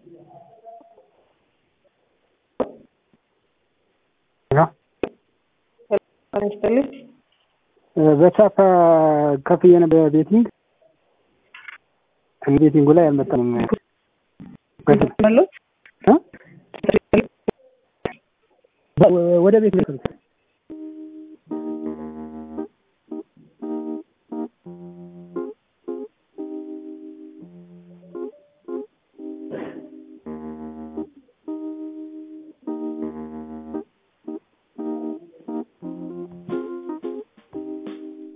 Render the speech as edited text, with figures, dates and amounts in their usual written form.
በቻፓ ከፍዬ ነበር ቤቲንግ ቤቲንጉ ላይ አልመጣም ወደ ቤት